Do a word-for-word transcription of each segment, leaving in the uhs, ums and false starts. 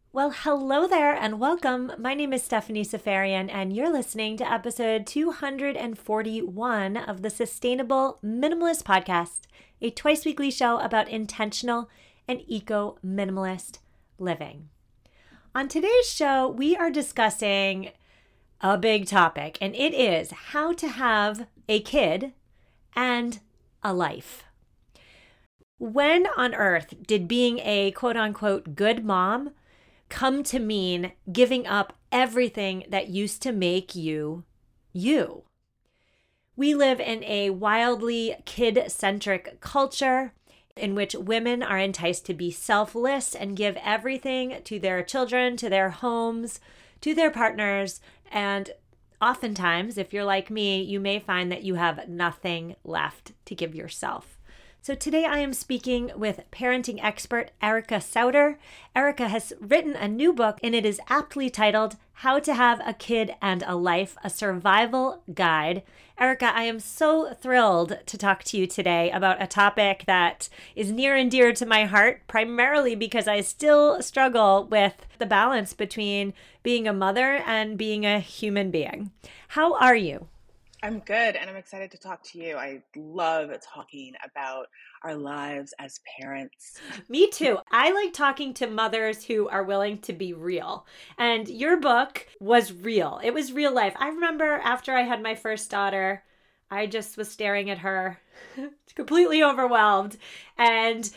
Well, hello there and welcome. My name is Stephanie Safarian, and you're listening to episode two hundred forty-one of the Sustainable Minimalist Podcast, a twice weekly show about intentional and eco minimalist living. On today's show, we are discussing a big topic, and it is how to have a kid and a life. When on earth did being a quote unquote good mom come to mean giving up everything that used to make you you? We live in a wildly kid-centric culture in which women are enticed to be selfless and give everything to their children, to their homes, to their partners. And oftentimes, if you're like me, you may find that you have nothing left to give yourself. So today I am speaking with parenting expert Erica Sauter. Erica has written a new book, and it is aptly titled How to Have a Kid and a Life, a Survival Guide. Erica, I am so thrilled to talk to you today about a topic that is near and dear to my heart, primarily because I still struggle with the balance between being a mother and being a human being. How are you? I'm good, and I'm excited to talk to you. I love talking about our lives as parents. Me too. I like talking to mothers who are willing to be real. And your book was real. It was real life. I remember after I had my first daughter, I just was staring at her, completely overwhelmed. And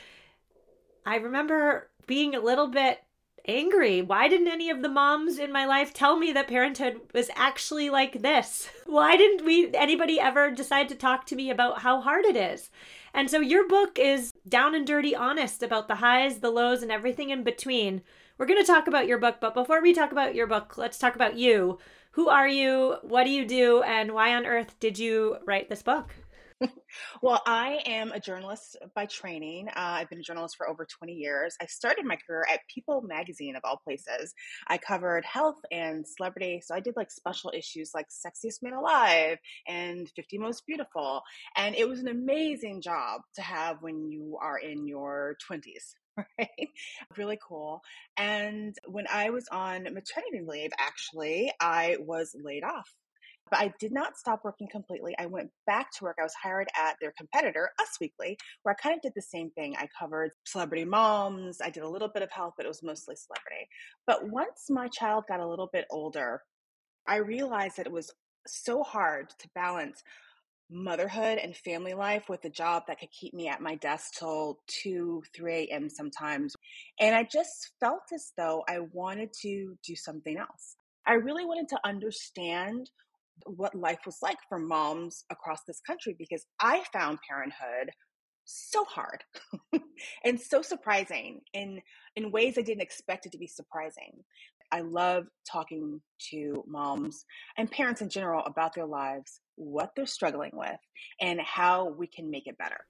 I remember being a little bit angry. Why didn't any of the moms in my life tell me that parenthood was actually like this? Why didn't we anybody ever decide to talk to me about how hard it is? And so your book is down and dirty honest about the highs, the lows, and everything in between. We're going to talk about your book, but before we talk about your book, let's talk about you. Who are you? What do you do? And why on earth did you write this book? Well, I am a journalist by training. Uh, I've been a journalist for over twenty years. I started my career at People magazine, of all places. I covered health and celebrity. So I did like special issues like Sexiest Man Alive and fifty Most Beautiful. And it was an amazing job to have when you are in your twenties. Right? Really cool. And when I was on maternity leave, actually, I was laid off. But I did not stop working completely. I went back to work. I was hired at their competitor, Us Weekly, where I kind of did the same thing. I covered celebrity moms. I did a little bit of health, but it was mostly celebrity. But once my child got a little bit older, I realized that it was so hard to balance motherhood and family life with a job that could keep me at my desk till two, three a.m. sometimes. And I just felt as though I wanted to do something else. I really wanted to understand what life was like for moms across this country because I found parenthood so hard and so surprising in in ways I didn't expect it to be surprising. I love talking to moms and parents in general about their lives, what they're struggling with, and how we can make it better.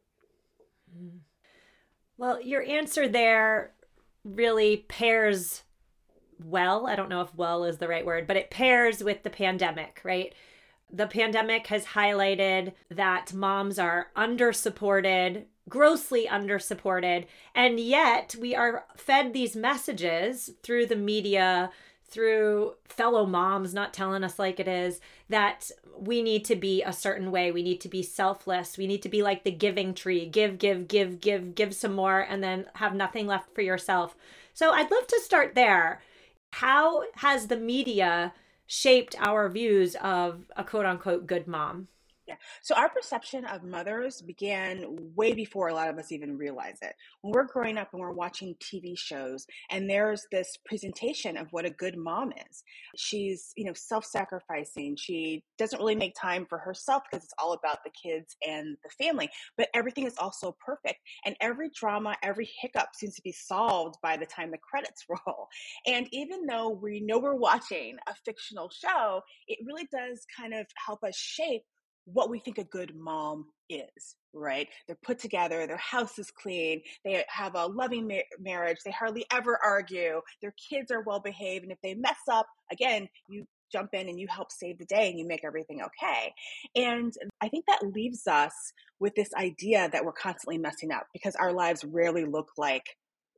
Well, your answer there really pairs well. I don't know if well is the right word, but it pairs with the pandemic, right? The pandemic has highlighted that moms are under supported, grossly under supported, and yet we are fed these messages through the media, through fellow moms not telling us like it is, that we need to be a certain way. We need to be selfless. We need to be like the giving tree. Give, give, give, give, give some more, and then have nothing left for yourself. So I'd love to start there. How has the media shaped our views of a quote unquote good mom? Yeah. So our perception of mothers began way before a lot of us even realize it. When we're growing up and we're watching T V shows and there's this presentation of what a good mom is. She's, you know, self-sacrificing. She doesn't really make time for herself because it's all about the kids and the family, but everything is also perfect. And every drama, every hiccup seems to be solved by the time the credits roll. And even though we know we're watching a fictional show, it really does kind of help us shape what we think a good mom is, right? They're put together, their house is clean, they have a loving ma- marriage, they hardly ever argue, their kids are well behaved, and if they mess up, again, you jump in and you help save the day and you make everything okay. And I think that leaves us with this idea that we're constantly messing up because our lives rarely look like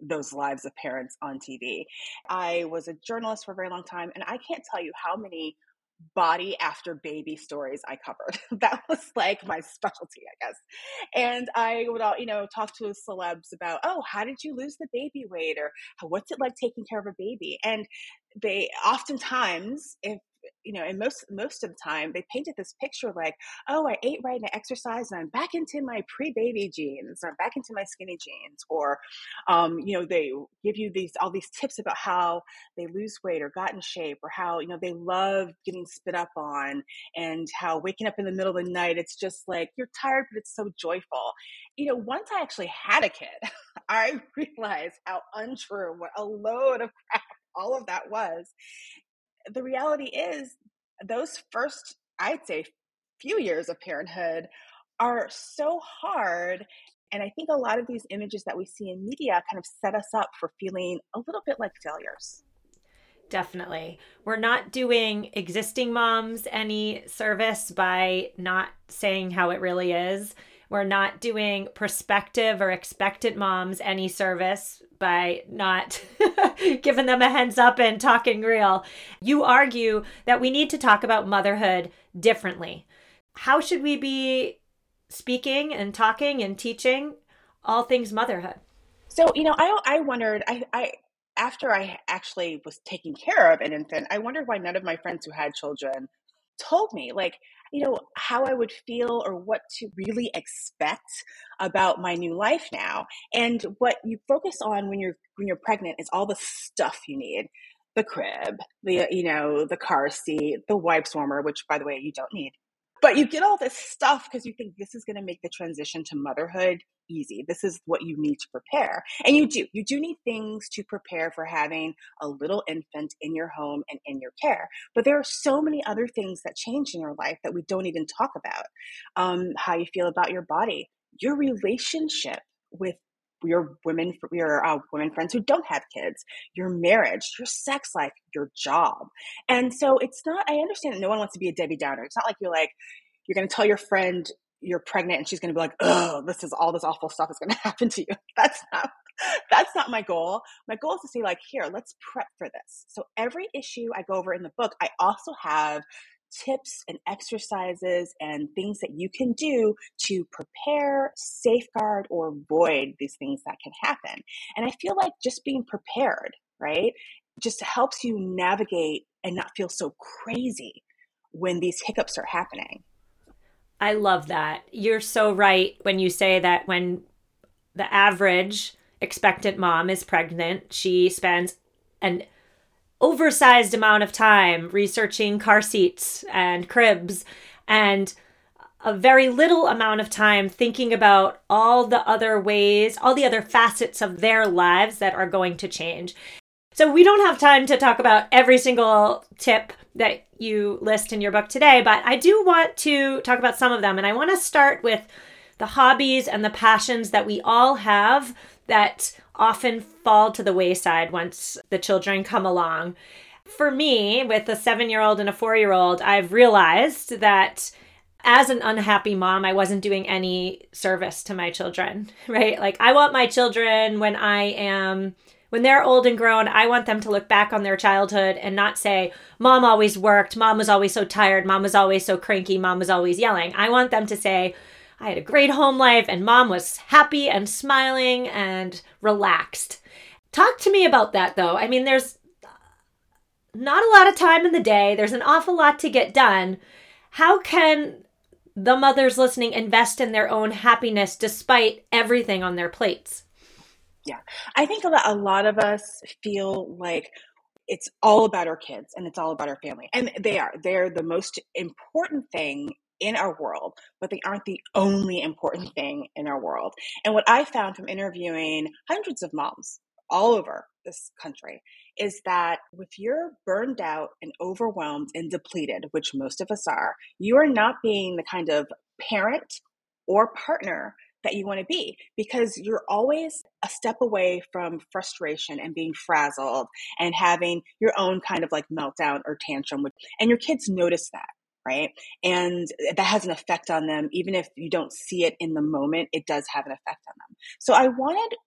those lives of parents on T V. I was a journalist for a very long time, and I can't tell you how many body after baby stories I covered. That was like my specialty, I guess. And I would, all, you know, talk to celebs about, oh, how did you lose the baby weight, or what's it like taking care of a baby? And they oftentimes, if you know, and most most of the time, they painted this picture like, oh, I ate right and I exercised, and I'm back into my pre-baby jeans, or I'm back into my skinny jeans, or, um, you know, they give you these all these tips about how they lose weight or got in shape, or how, you know, they love getting spit up on, and how waking up in the middle of the night, it's just like you're tired, but it's so joyful. You know, once I actually had a kid, I realized how untrue, what a load of crap all of that was. The reality is, those first, I'd say, few years of parenthood are so hard. And I think a lot of these images that we see in media kind of set us up for feeling a little bit like failures. Definitely. We're not doing existing moms any service by not saying how it really is. We're not doing prospective or expectant moms any service by not giving them a heads up and talking real. You argue that we need to talk about motherhood differently. How should we be speaking and talking and teaching all things motherhood? So, you know, I I wondered, I, I after I actually was taking care of an infant, I wondered why none of my friends who had children told me, like, you know, how I would feel or what to really expect about my new life now. And what you focus on when you're when you're pregnant is all the stuff you need. The crib, the, you know, the car seat, the wipes warmer, which by the way, you don't need. But you get all this stuff because you think this is going to make the transition to motherhood easy. This is what you need to prepare. And you do. You do need things to prepare for having a little infant in your home and in your care. But there are so many other things that change in your life that we don't even talk about. Um, how you feel about your body, your relationship with your women, your uh, women friends who don't have kids, your marriage, your sex life, your job. And so it's not, I understand that no one wants to be a Debbie Downer. It's not like you're like, you're going to tell your friend you're pregnant and she's going to be like, oh, this is all this awful stuff is going to happen to you. That's not, that's not my goal. My goal is to say, like, here, let's prep for this. So every issue I go over in the book, I also have tips and exercises and things that you can do to prepare, safeguard, or avoid these things that can happen. And I feel like just being prepared, right, just helps you navigate and not feel so crazy when these hiccups are happening. I love that. You're so right when you say that when the average expectant mom is pregnant, she spends an oversized amount of time researching car seats and cribs, and a very little amount of time thinking about all the other ways, all the other facets of their lives that are going to change. So we don't have time to talk about every single tip that you list in your book today, but I do want to talk about some of them. And I want to start with the hobbies and the passions that we all have that often fall to the wayside once the children come along. For me, with a seven-year-old and a four-year-old, I've realized that as an unhappy mom, I wasn't doing any service to my children, right? Like, I want my children when I am... When they're old and grown, I want them to look back on their childhood and not say, Mom always worked, Mom was always so tired, Mom was always so cranky, Mom was always yelling. I want them to say, I had a great home life and Mom was happy and smiling and relaxed. Talk to me about that, though. I mean, there's not a lot of time in the day. There's an awful lot to get done. How can the mothers listening invest in their own happiness despite everything on their plates? Yeah, I think a lot, a lot of us feel like it's all about our kids and it's all about our family. And they are. They're the most important thing in our world, but they aren't the only important thing in our world. And what I found from interviewing hundreds of moms all over this country is that if you're burned out and overwhelmed and depleted, which most of us are, you are not being the kind of parent or partner that you want to be, because you're always a step away from frustration and being frazzled and having your own kind of like meltdown or tantrum. And your kids notice that, right? And that has an effect on them. Even if you don't see it in the moment, it does have an effect on them. So I wanted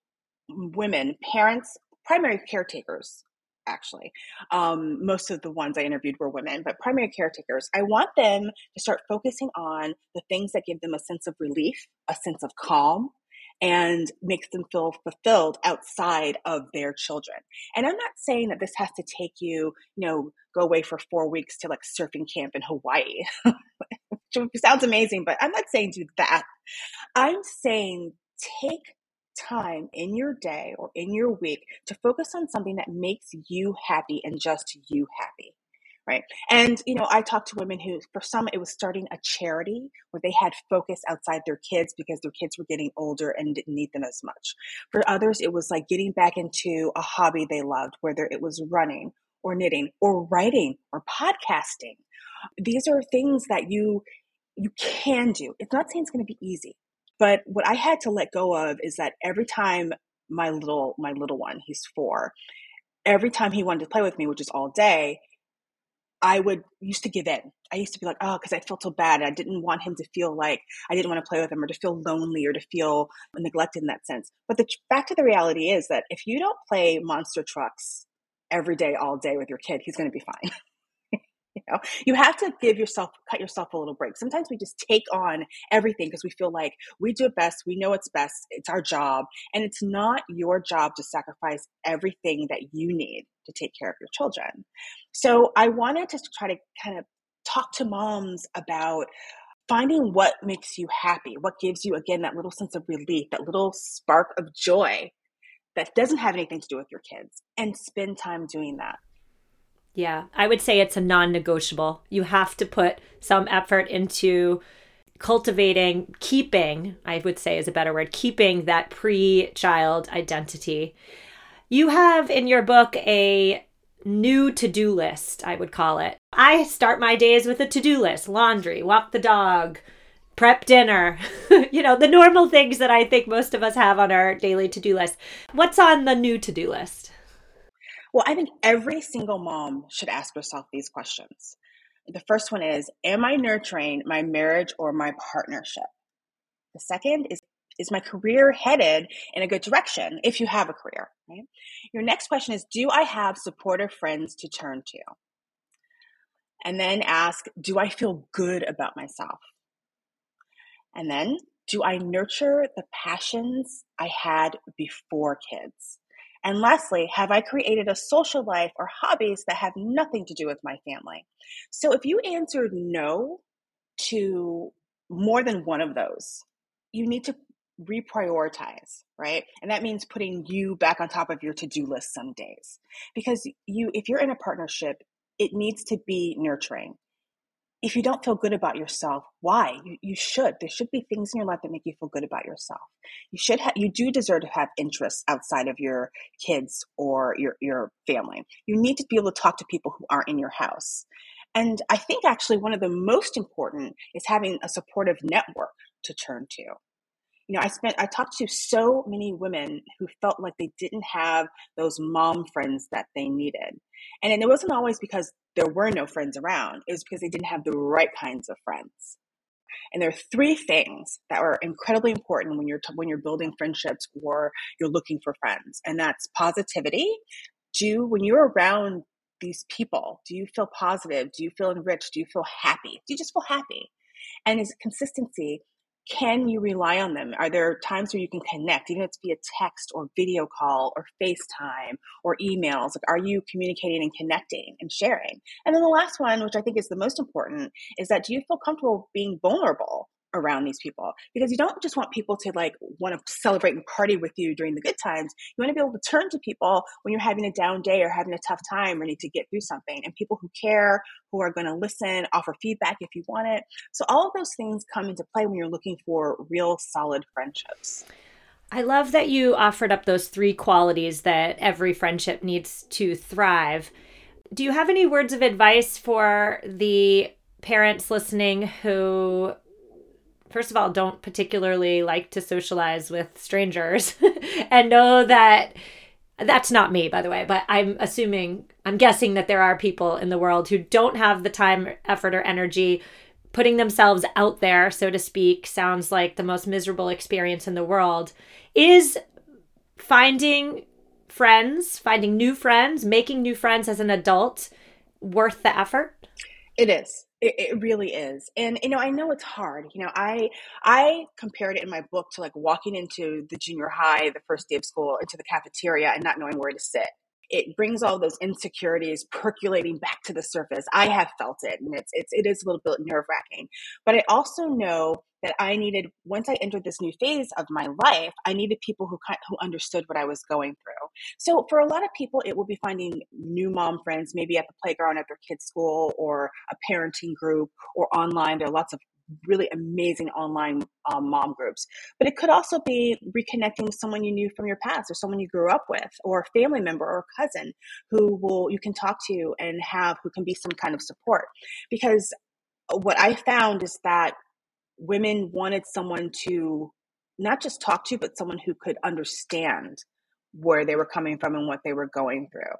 women, parents, primary caretakers, actually. Um, most of the ones I interviewed were women, but primary caretakers, I want them to start focusing on the things that give them a sense of relief, a sense of calm, and makes them feel fulfilled outside of their children. And I'm not saying that this has to take you, you know, go away for four weeks to like surfing camp in Hawaii. Which sounds amazing, but I'm not saying do that. I'm saying take time in your day or in your week to focus on something that makes you happy and just you happy. Right. And, you know, I talked to women who, for some, it was starting a charity where they had focus outside their kids because their kids were getting older and didn't need them as much. For others, it was like getting back into a hobby they loved, whether it was running or knitting or writing or podcasting. These are things that you you can do. It's not saying it's going to be easy, but what I had to let go of is that every time my little my little one, he's four, every time he wanted to play with me, which is all day, I would used to give in. I used to be like, oh, because I felt so bad. I didn't want him to feel like I didn't want to play with him or to feel lonely or to feel neglected in that sense. But the fact of the reality is that if you don't play monster trucks every day, all day with your kid, he's going to be fine. You know, you have to give yourself, cut yourself a little break. Sometimes we just take on everything because we feel like we do it best. We know it's best. It's our job. And it's not your job to sacrifice everything that you need to take care of your children. So I wanted to try to kind of talk to moms about finding what makes you happy, what gives you, again, that little sense of relief, that little spark of joy that doesn't have anything to do with your kids, and spend time doing that. Yeah, I would say it's a non-negotiable. You have to put some effort into cultivating, keeping, I would say is a better word, keeping that pre-child identity. You have in your book a new to-do list, I would call it. I start my days with a to-do list: laundry, walk the dog, prep dinner, you know, the normal things that I think most of us have on our daily to-do list. What's on the new to-do list? Well, I think every single mom should ask herself these questions. The first one is, am I nurturing my marriage or my partnership? The second is, is my career headed in a good direction if you have a career, right? Your next question is, do I have supportive friends to turn to? And then ask, do I feel good about myself? And then, do I nurture the passions I had before kids? And lastly, have I created a social life or hobbies that have nothing to do with my family? So if you answered no to more than one of those, you need to reprioritize, right? And that means putting you back on top of your to-do list some days. Because you, if you're in a partnership, it needs to be nurturing. If you don't feel good about yourself, why? You, you should. There should be things in your life that make you feel good about yourself. You should. Ha- you do deserve to have interests outside of your kids or your, your family. You need to be able to talk to people who aren't in your house. And I think actually one of the most important is having a supportive network to turn to. You know, I spent, I talked to so many women who felt like they didn't have those mom friends that they needed. And it wasn't always because there were no friends around. It was because they didn't have the right kinds of friends. And there are three things that are incredibly important when you're, t- when you're building friendships or you're looking for friends. And that's positivity. Do, when you're around these people, do you feel positive? Do you feel enriched? Do you feel happy? Do you just feel happy? And is consistency. Can you rely on them? Are there times where you can connect, even if it's via text or video call or FaceTime or emails? Like, are you communicating and connecting and sharing? And then the last one, which I think is the most important, is that do you feel comfortable being vulnerable around these people? Because you don't just want people to like want to celebrate and party with you during the good times. You want to be able to turn to people when you're having a down day or having a tough time or need to get through something, and people who care, who are going to listen, offer feedback if you want it. So all of those things come into play when you're looking for real solid friendships. I love that you offered up those three qualities that every friendship needs to thrive. Do you have any words of advice for the parents listening who, first of all, don't particularly like to socialize with strangers and know that that's not me, by the way, but I'm assuming, I'm guessing that there are people in the world who don't have the time, effort, or energy. Putting themselves out there, so to speak, sounds like the most miserable experience in the world. Is finding friends, finding new friends, making new friends as an adult worth the effort? It is. It, it really is. And, you know, I know it's hard. You know, I, I compared it in my book to like walking into the junior high, the first day of school, into the cafeteria and not knowing where to sit. It brings all those insecurities percolating back to the surface. I have felt it, and it's, it's, it is a little bit nerve wracking, but I also know that I needed, once I entered this new phase of my life, I needed people who kind who understood what I was going through. So for a lot of people, it will be finding new mom friends, maybe at the playground at their kids' school, or a parenting group, or online. There are lots of really amazing online um, mom groups. But it could also be reconnecting with someone you knew from your past, or someone you grew up with, or a family member or a cousin who will you can talk to and have who can be some kind of support. Because what I found is that women wanted someone to not just talk to, but someone who could understand where they were coming from and what they were going through.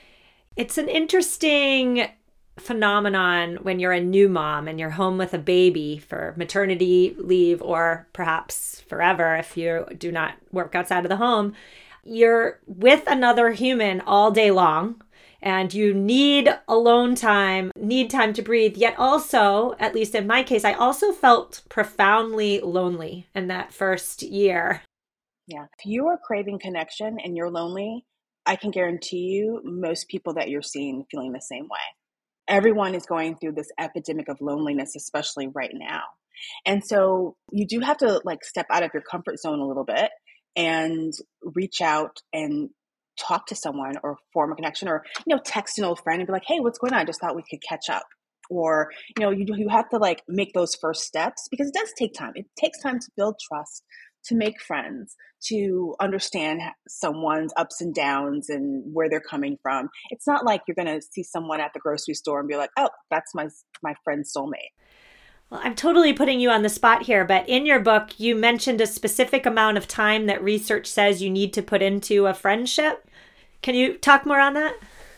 It's an interesting phenomenon when you're a new mom and you're home with a baby for maternity leave, or perhaps forever if you do not work outside of the home. You're with another human all day long, and you need alone time, need time to breathe. Yet also, at least in my case, I also felt profoundly lonely in that first year. Yeah. If you are craving connection and you're lonely, I can guarantee you most people that you're seeing feeling the same way. Everyone is going through this epidemic of loneliness, especially right now. And so you do have to like step out of your comfort zone a little bit and reach out and talk to someone, or form a connection, or, you know, text an old friend and be like, hey, what's going on? I just thought we could catch up. Or, you know, you you have to like make those first steps, because it does take time. It takes time to build trust, to make friends, to understand someone's ups and downs and where they're coming from. It's not like you're going to see someone at the grocery store and be like, oh, that's my my friend's soulmate. Well, I'm totally putting you on the spot here, but in your book, you mentioned a specific amount of time that research says you need to put into a friendship. Can you talk more on that?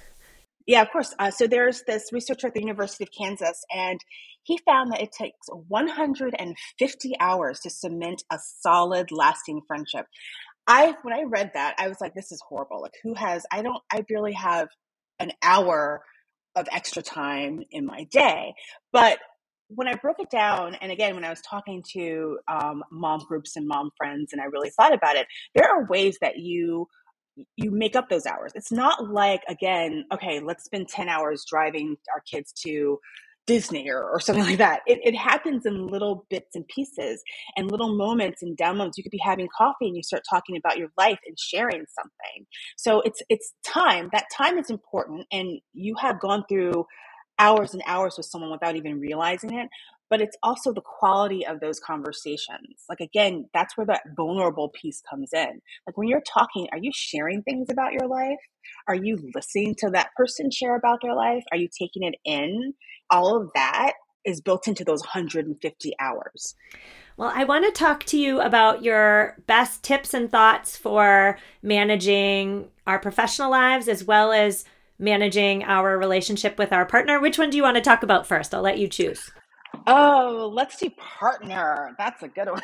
Yeah, of course. Uh, so there's this researcher at the University of Kansas, and he found that it takes one hundred fifty hours to cement a solid, lasting friendship. I, when I read that, I was like, this is horrible. Like, who has, I don't, I barely have an hour of extra time in my day. But when I broke it down, and again, when I was talking to um, mom groups and mom friends, and I really thought about it, there are ways that you you make up those hours. It's not like, again, okay, let's spend ten hours driving our kids to Disney or, or something like that. It, it happens in little bits and pieces and little moments and down moments. You could be having coffee and you start talking about your life and sharing something. So it's it's time. That time is important, and you have gone through hours and hours with someone without even realizing it. But it's also the quality of those conversations. Like, again, that's where that vulnerable piece comes in. Like, when you're talking, are you sharing things about your life? Are you listening to that person share about their life? Are you taking it in? All of that is built into those one hundred fifty hours. Well, I want to talk to you about your best tips and thoughts for managing our professional lives as well as managing our relationship with our partner. Which one do you want to talk about first? I'll let you choose. Oh, let's do partner. That's a good one.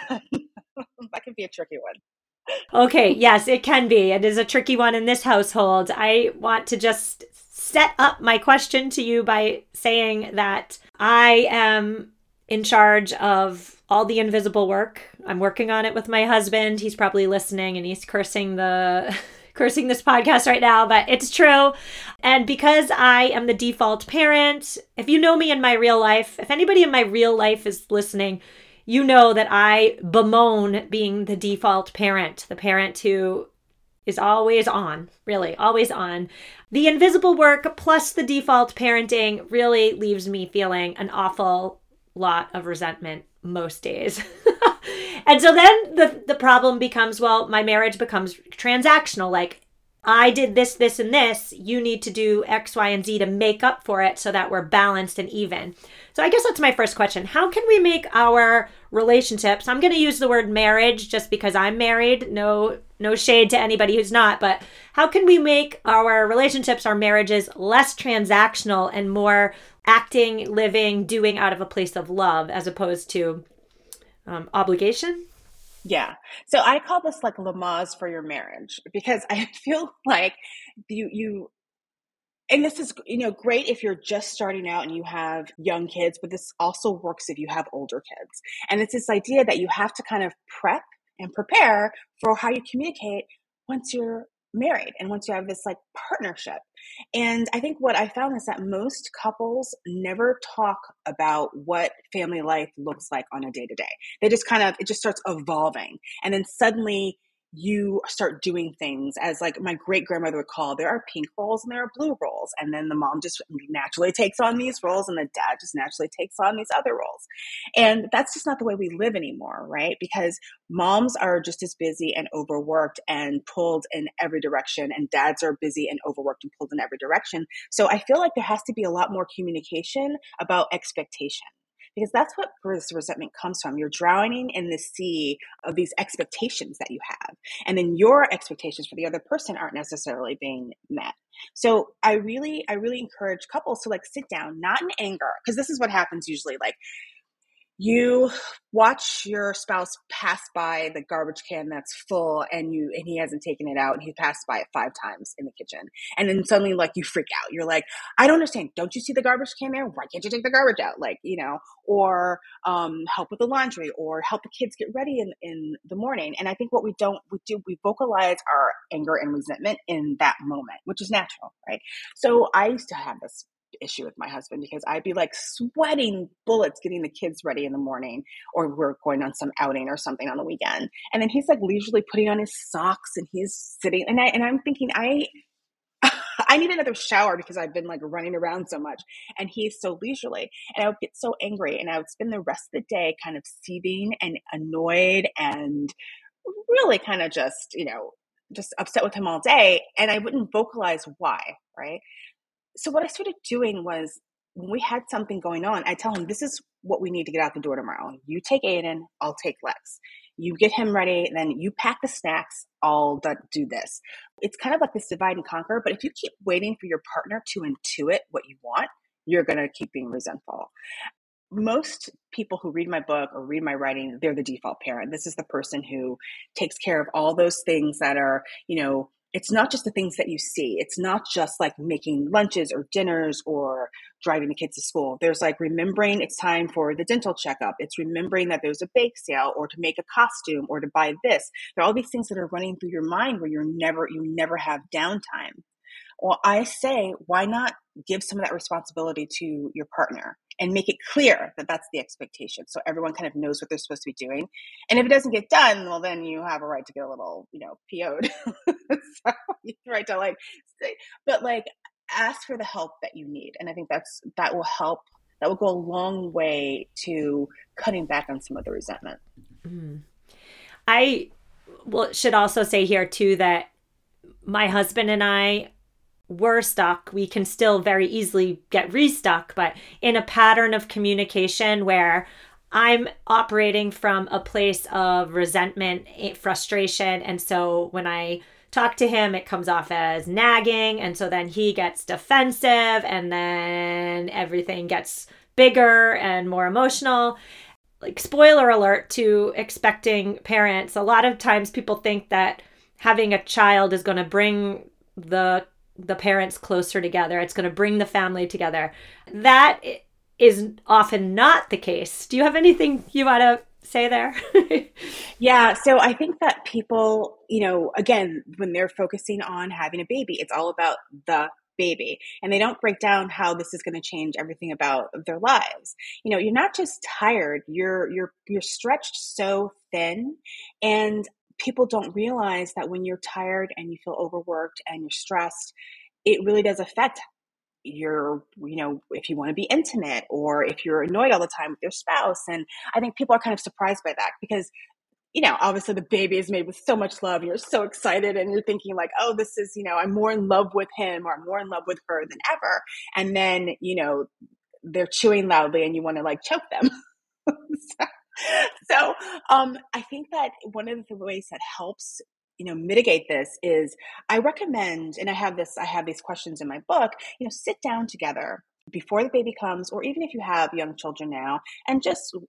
That could be a tricky one. Okay, yes, it can be. It is a tricky one in this household. I want to just set up my question to you by saying that I am in charge of all the invisible work. I'm working on it with my husband. He's probably listening and he's cursing the cursing this podcast right now, but it's true. And because I am the default parent, if you know me in my real life, if anybody in my real life is listening, you know that I bemoan being the default parent, the parent who is always on, really, always on. The invisible work plus the default parenting really leaves me feeling an awful lot of resentment most days. And so then the, the problem becomes, well, my marriage becomes transactional. Like, I did this, this, and this. You need to do X, Y, and Z to make up for it so that we're balanced and even. So I guess that's my first question. How can we make our relationships, I'm going to use the word marriage just because I'm married. No, no shade to anybody who's not, but how can we make our relationships, our marriages less transactional and more acting, living, doing out of a place of love as opposed to um, obligation? Yeah. So I call this like Lamaze for your marriage because I feel like you you and this is, you know, great if you're just starting out and you have young kids, but this also works if you have older kids. And it's this idea that you have to kind of prep and prepare for how you communicate once you're married and once you have this like partnership. And I think what I found is that most couples never talk about what family life looks like on a day to day. They just kind of, it just starts evolving. And then suddenly you start doing things as like my great grandmother would call, there are pink roles and there are blue roles. And then the mom just naturally takes on these roles and the dad just naturally takes on these other roles. And that's just not the way we live anymore, right? Because moms are just as busy and overworked and pulled in every direction, and dads are busy and overworked and pulled in every direction. So I feel like there has to be a lot more communication about expectation, because that's what this resentment comes from. You're drowning in the sea of these expectations that you have. And then your expectations for the other person aren't necessarily being met. So I really, I really encourage couples to like sit down, not in anger, because this is what happens usually. Like, you watch your spouse pass by the garbage can that's full and you and he hasn't taken it out and he passed by it five times in the kitchen. And then suddenly like you freak out. You're like, I don't understand. Don't you see the garbage can there? Why can't you take the garbage out? Like, you know, or um, help with the laundry or help the kids get ready in, in the morning. And I think what we don't, we do, we vocalize our anger and resentment in that moment, which is natural, right? So I used to have this issue with my husband because I'd be like sweating bullets getting the kids ready in the morning, or we're going on some outing or something on the weekend. And then he's like leisurely putting on his socks and he's sitting and I and I'm thinking I I need another shower because I've been like running around so much. And he's so leisurely. And I would get so angry and I would spend the rest of the day kind of seething and annoyed and really kind of just, you know, just upset with him all day. And I wouldn't vocalize why, right? So what I started doing was when we had something going on, I tell him, this is what we need to get out the door tomorrow. You take Aiden, I'll take Lex. You get him ready, then you pack the snacks, I'll do this. It's kind of like this divide and conquer, but if you keep waiting for your partner to intuit what you want, you're going to keep being resentful. Most people who read my book or read my writing, they're the default parent. This is the person who takes care of all those things that are, you know, it's not just the things that you see. It's not just like making lunches or dinners or driving the kids to school. There's like remembering it's time for the dental checkup. It's remembering that there's a bake sale or to make a costume or to buy this. There are all these things that are running through your mind where you're never, you never have downtime. Well, I say, why not give some of that responsibility to your partner and make it clear that that's the expectation, so everyone kind of knows what they're supposed to be doing. And if it doesn't get done, well, then you have a right to get a little, you know, P O'd. So you have a right to like say, but like ask for the help that you need. And I think that's, that will help, that will go a long way to cutting back on some of the resentment. Mm. I well, should also say here too that my husband and I were stuck. We can still very easily get restuck, but in a pattern of communication where I'm operating from a place of resentment, frustration. And so when I talk to him, it comes off as nagging. And so then he gets defensive and then everything gets bigger and more emotional. Like, spoiler alert to expecting parents. A lot of times people think that having a child is going to bring the the parents closer together. It's going to bring the family together. That is often not the case. Do you have anything you want to say there? Yeah. So I think that people, you know, again, when they're focusing on having a baby, it's all about the baby, and they don't break down how this is going to change everything about their lives. You know, you're not just tired, you're, you're, you're stretched so thin, and people don't realize that when you're tired and you feel overworked and you're stressed, it really does affect your, you know, if you want to be intimate or if you're annoyed all the time with your spouse. And I think people are kind of surprised by that because, you know, obviously the baby is made with so much love and you're so excited and you're thinking like, oh, this is, you know, I'm more in love with him or I'm more in love with her than ever. And then, you know, they're chewing loudly and you want to like choke them. so, So um, I think that one of the ways that helps, you know, mitigate this is I recommend, and I have this, I have these questions in my book, you know, sit down together before the baby comes, or even if you have young children now, and just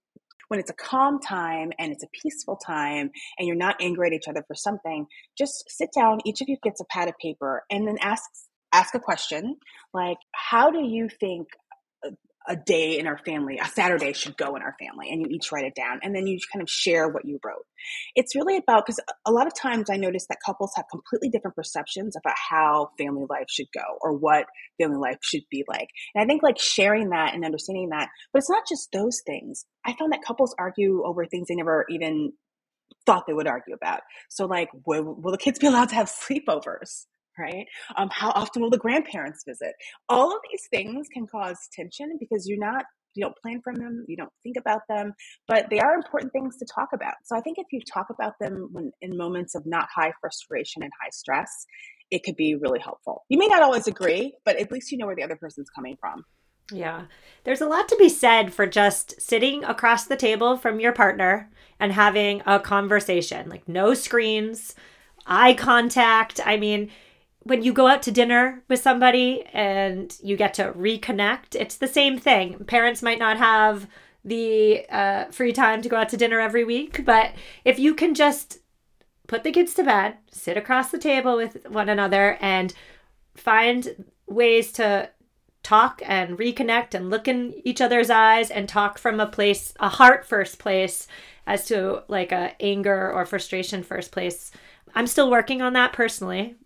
when it's a calm time and it's a peaceful time and you're not angry at each other for something, just sit down. Each of you gets a pad of paper and then ask ask a question like, how do you think a, a day in our family, a Saturday should go in our family? And you each write it down and then you kind of share what you wrote. It's really about, because a lot of times I notice that couples have completely different perceptions about how family life should go or what family life should be like. And I think like sharing that and understanding that, but it's not just those things. I found that couples argue over things they never even thought they would argue about. So like, will, will the kids be allowed to have sleepovers? Right? Um, how often will the grandparents visit? All of these things can cause tension because you're not, you don't plan for them, you don't think about them, but they are important things to talk about. So I think if you talk about them when in moments of not high frustration and high stress, it could be really helpful. You may not always agree, but at least you know where the other person's coming from. Yeah. There's a lot to be said for just sitting across the table from your partner and having a conversation, like no screens, eye contact. I mean, when you go out to dinner with somebody and you get to reconnect, it's the same thing. Parents might not have the uh, free time to go out to dinner every week, but if you can just put the kids to bed, sit across the table with one another and find ways to talk and reconnect and look in each other's eyes and talk from a place, a heart first place, as to like a anger or frustration first place. I'm still working on that personally.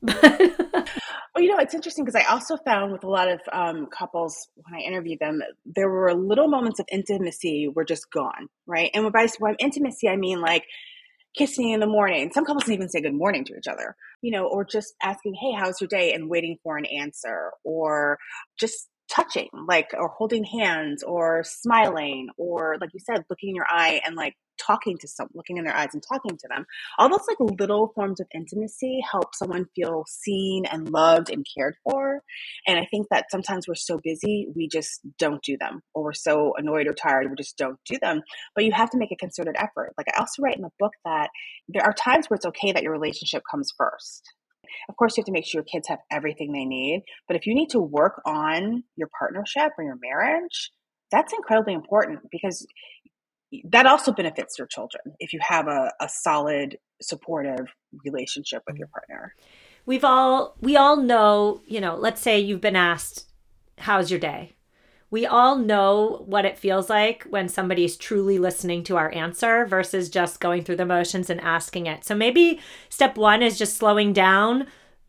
Well, you know, it's interesting because I also found with a lot of um, couples, when I interviewed them, there were little moments of intimacy were just gone, right? And by, by intimacy, I mean like kissing in the morning. Some couples even say good morning to each other, you know, or just asking, hey, how's your day? And waiting for an answer, or just touching, like, or holding hands or smiling, or like you said, looking in your eye and like talking to someone, looking in their eyes and talking to them. All those like little forms of intimacy help someone feel seen and loved and cared for. And I think that sometimes we're so busy, we just don't do them, or we're so annoyed or tired, we just don't do them. But you have to make a concerted effort. Like I also write in the book that there are times where it's okay that your relationship comes first. Of course, you have to make sure your kids have everything they need. But if you need to work on your partnership or your marriage, that's incredibly important because that also benefits your children if you have a, a solid, supportive relationship with your partner. We've all, we all know, you know, let's say you've been asked, how's your day? We all know what it feels like when somebody's truly listening to our answer versus just going through the motions and asking it. So maybe step one is just slowing down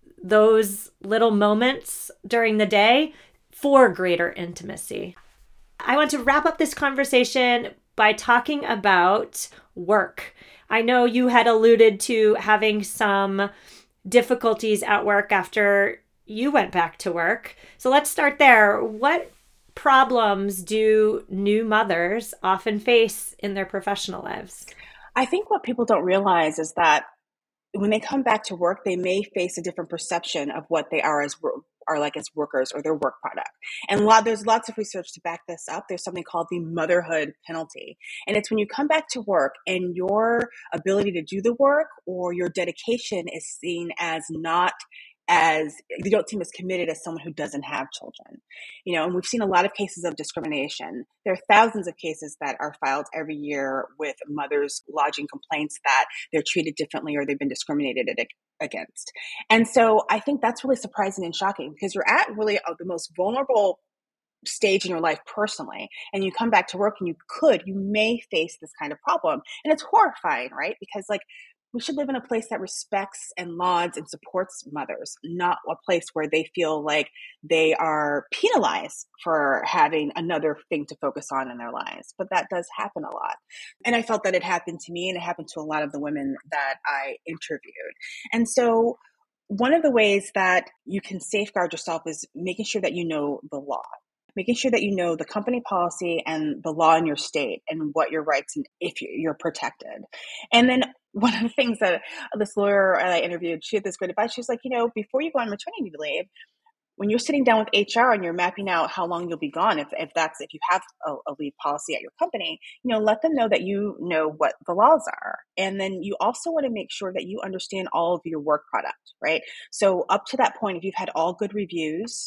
those little moments during the day for greater intimacy. I want to wrap up this conversation by talking about work. I know you had alluded to having some difficulties at work after you went back to work. So let's start there. What problems do new mothers often face in their professional lives? I think what people don't realize is that when they come back to work, they may face a different perception of what they are as are like as workers or their work product. And a lot, there's lots of research to back this up. There's something called the motherhood penalty. And it's when you come back to work and your ability to do the work or your dedication is seen as not as, you don't seem as committed as someone who doesn't have children. You know, and we've seen a lot of cases of discrimination. There are thousands of cases that are filed every year with mothers lodging complaints that they're treated differently or they've been discriminated against. And so I think that's really surprising and shocking because you're at really the most vulnerable stage in your life personally, and you come back to work and you could, you may face this kind of problem. And it's horrifying, right? Because like, we should live in a place that respects and lauds and supports mothers, not a place where they feel like they are penalized for having another thing to focus on in their lives. But that does happen a lot. And I felt that it happened to me and it happened to a lot of the women that I interviewed. And so one of the ways that you can safeguard yourself is making sure that you know the law. Making sure that you know the company policy and the law in your state and what your rights and if you're protected. And then one of the things that this lawyer I interviewed, she had this great advice. She was like, you know, before you go on maternity leave, when you're sitting down with H R and you're mapping out how long you'll be gone, if, if that's, if you have a, a leave policy at your company, you know, let them know that you know what the laws are. And then you also want to make sure that you understand all of your work product, right? So up to that point, if you've had all good reviews,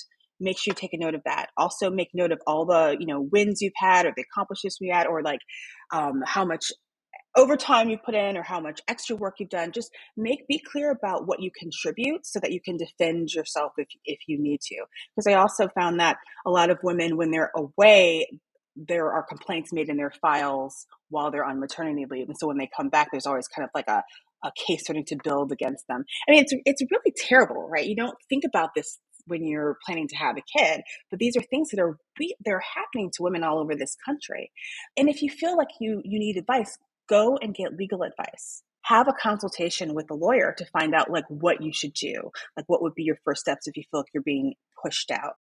make sure you take a note of that. Also make note of all the, you know, wins you've had or the accomplishments you had, or like um, how much overtime you put in or how much extra work you've done. Just make be clear about what you contribute so that you can defend yourself if if you need to. Because I also found that a lot of women, when they're away, there are complaints made in their files while they're on maternity leave. And so when they come back, there's always kind of like a, a case starting to build against them. I mean, it's it's really terrible, right? You don't think about this when you're planning to have a kid, but these are things that are they're happening to women all over this country. And if you feel like you you need advice, go and get legal advice. Have a consultation with a lawyer to find out like what you should do. Like what would be your first steps if you feel like you're being pushed out.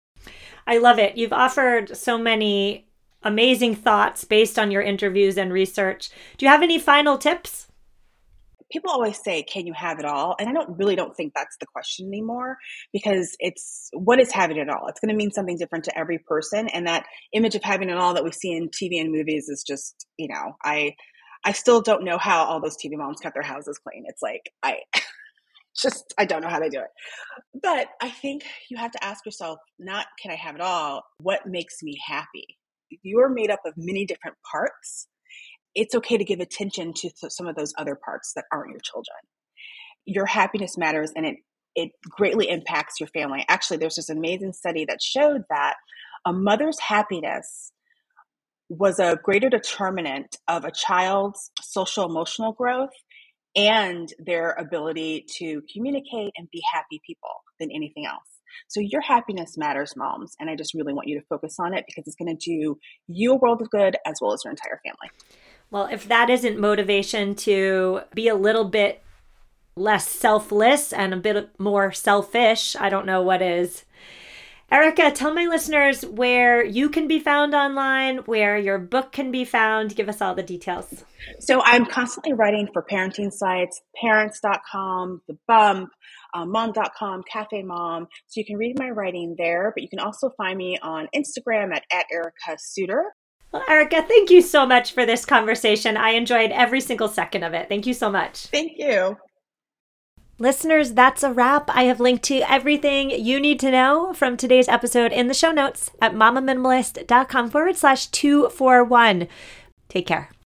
I love it. You've offered so many amazing thoughts based on your interviews and research. Do you have any final tips? People always say, can you have it all? And I don't really don't think that's the question anymore, because it's what is having it all? It's going to mean something different to every person. And that image of having it all that we see in T V and movies is just, you know, I, I still don't know how all those T V moms kept their houses clean. It's like, I just, I don't know how they do it. But I think you have to ask yourself, not can I have it all? What makes me happy? You're made up of many different parts. It's okay to give attention to th- some of those other parts that aren't your children. Your happiness matters, and it it greatly impacts your family. Actually, there's this amazing study that showed that a mother's happiness was a greater determinant of a child's social emotional growth and their ability to communicate and be happy people than anything else. So your happiness matters, moms, and I just really want you to focus on it because it's going to do you a world of good as well as your entire family. Well, if that isn't motivation to be a little bit less selfless and a bit more selfish, I don't know what is. Erica, tell my listeners where you can be found online, where your book can be found. Give us all the details. So I'm constantly writing for parenting sites, parents dot com, The Bump, um, mom dot com, Cafe Mom. So you can read my writing there, but you can also find me on Instagram at, at Erica Suter. Well, Erica, thank you so much for this conversation. I enjoyed every single second of it. Thank you so much. Thank you. Listeners, that's a wrap. I have linked to everything you need to know from today's episode in the show notes at mamaminimalist.com forward slash 241. Take care.